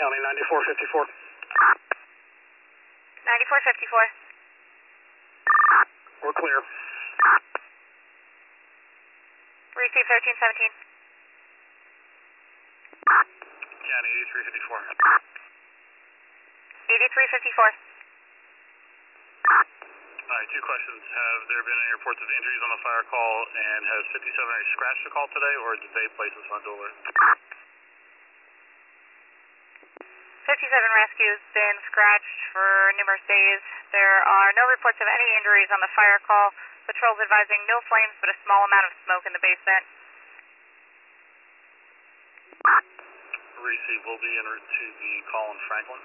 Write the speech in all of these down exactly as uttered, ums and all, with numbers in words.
County ninety-four fifty-four. ninety-four fifty-four. We're clear. Receive thirteen seventeen. County eighty-three fifty-four. eighty-three fifty-four. All right, two questions. Have there been any reports of injuries on the fire call, and has fifty-seven already scratched the call today, or did they place this on dual alert? fifty-seven rescues been scratched for numerous days. There are no reports of any injuries on the fire call. Patrol's advising no flames, but a small amount of smoke in the basement. Receive will be en route to the call in Franklin.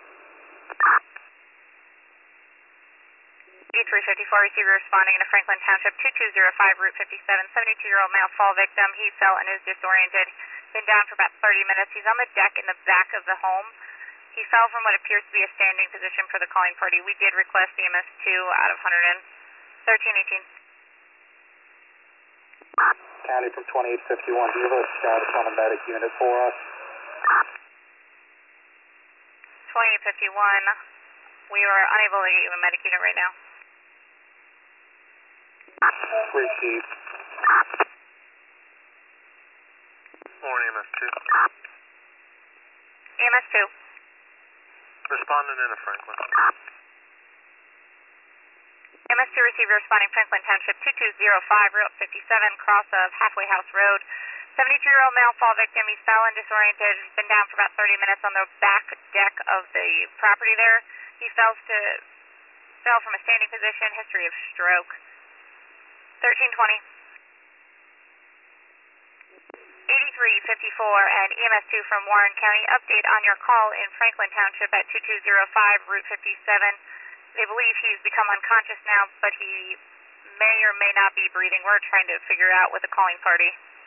eighty-three fifty-four, receiver responding in a Franklin Township, two two zero five, Route fifty-seven, seventy-two-year-old male fall victim. He fell and is disoriented. Been down for about thirty minutes. He's on the deck in the back of the home. He fell from what appears to be a standing position for the calling party. We did request E M S two out of one hundred thirteen eighteen. County from twenty-eight fifty-one, do you have a status on a medic unit for us? twenty-eight fifty-one, we are unable to get you a medic unit right now. Receive. Morning, E M S two. E M S two. Responding in a Franklin. E M S two receiver responding Franklin Township, two two zero five, Route fifty-seven, cross of Halfway House Road. seventy-two-year-old male fall victim. He's fell and disoriented. He's been down for about thirty minutes on the back deck of the property there. He fell to fell from a standing position. History of stroke. thirteen twenty. eighty-three fifty-four and E M S two from Warren County. Update on your call in Franklin Township at two two zero five, Route fifty-seven. They believe he's become unconscious now, but he may or may not be breathing. We're trying to figure out with the calling party.